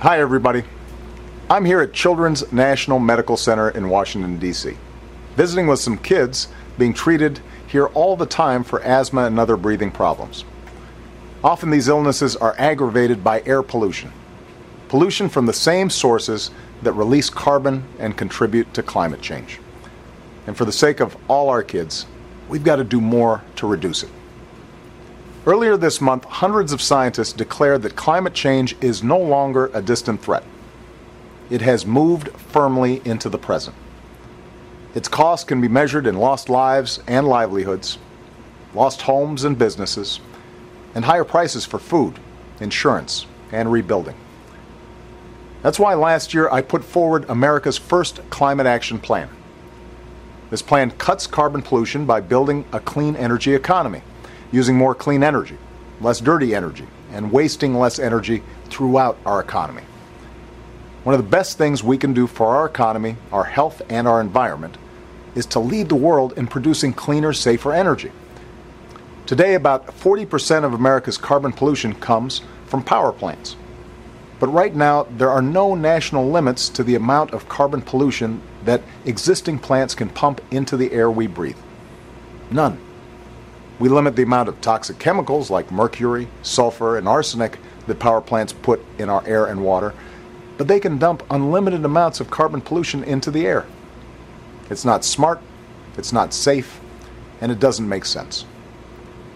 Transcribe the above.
Hi, everybody. I'm here at Children's National Medical Center in Washington, D.C., visiting with some kids being treated here all the time for asthma and other breathing problems. Often these illnesses are aggravated by air pollution. Pollution from the same sources that release carbon and contribute to climate change. And for the sake of all our kids, we've got to do more to reduce it. Earlier this month, hundreds of scientists declared that climate change is no longer a distant threat. It has moved firmly into the present. Its cost can be measured in lost lives and livelihoods, lost homes and businesses, and higher prices for food, insurance, and rebuilding. That's why last year I put forward America's first climate action plan. This plan cuts carbon pollution by building a clean energy economy, using more clean energy, less dirty energy, and wasting less energy throughout our economy. One of the best things we can do for our economy, our health, and our environment is to lead the world in producing cleaner, safer energy. Today, about 40% of America's carbon pollution comes from power plants. But right now, there are no national limits to the amount of carbon pollution that existing plants can pump into the air we breathe. None. We limit the amount of toxic chemicals like mercury, sulfur, and arsenic that power plants put in our air and water, but they can dump unlimited amounts of carbon pollution into the air. It's not smart, it's not safe, and it doesn't make sense.